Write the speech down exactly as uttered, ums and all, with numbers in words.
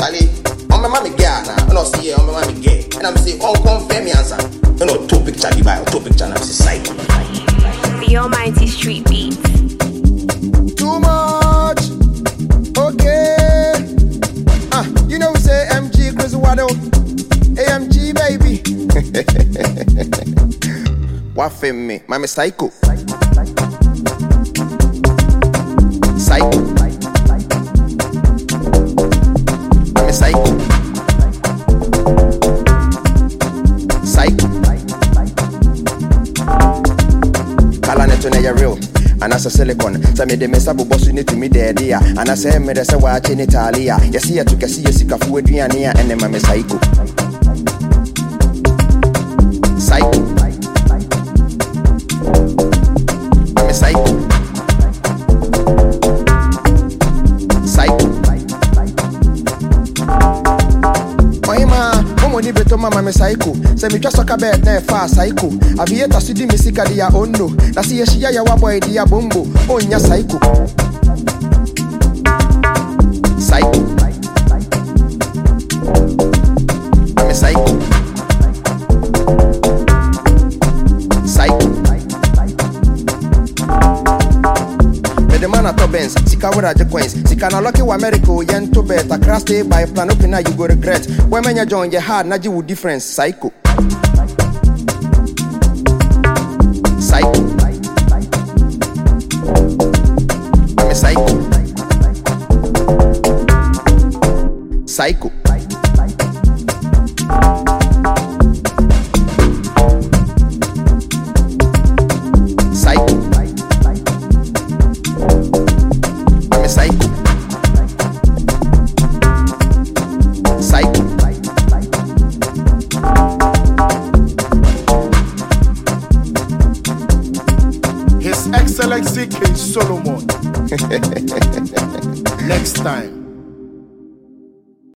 Charlie, on my mommy girl now. I don't see it on my mommy girl. And I'm saying, oh, confirm me answer. You know, two picture the buy, two picture and I'm saying, psycho. The Almighty Street Beats. Too much. Okay. Ah, you know we say M G Chris Wado. A M G baby. What fame me? Mama psycho. Psycho. Mama psycho. Psycho. Kala neto na ya real. And as a silicon, some of the mesabu boss you need to me there, dear. And I say, me, that's a watch in Italia. You see, I took a see a sick of food, and then my psycho. Psycho. I'm a psycho. Psycho. Oh, ma, Momo beto mama me psycho. Say me just talk about that fast psycho. I be yet to see the musica dia ondo. That's the she ya boy dia bombo. Oh, nya psycho. Psycho. I'm a psycho. Psycho. Me the man at Benz, sika wura je coins. Sika na lucky wa America, yen to bet. A crash day by plan open you go regret. When men ya join your hard, na ji with difference. Psycho. Psycho. I'm a psycho. Psycho. Psycho. I'm a psycho. Psycho. His Excellency King Solomon. Next time.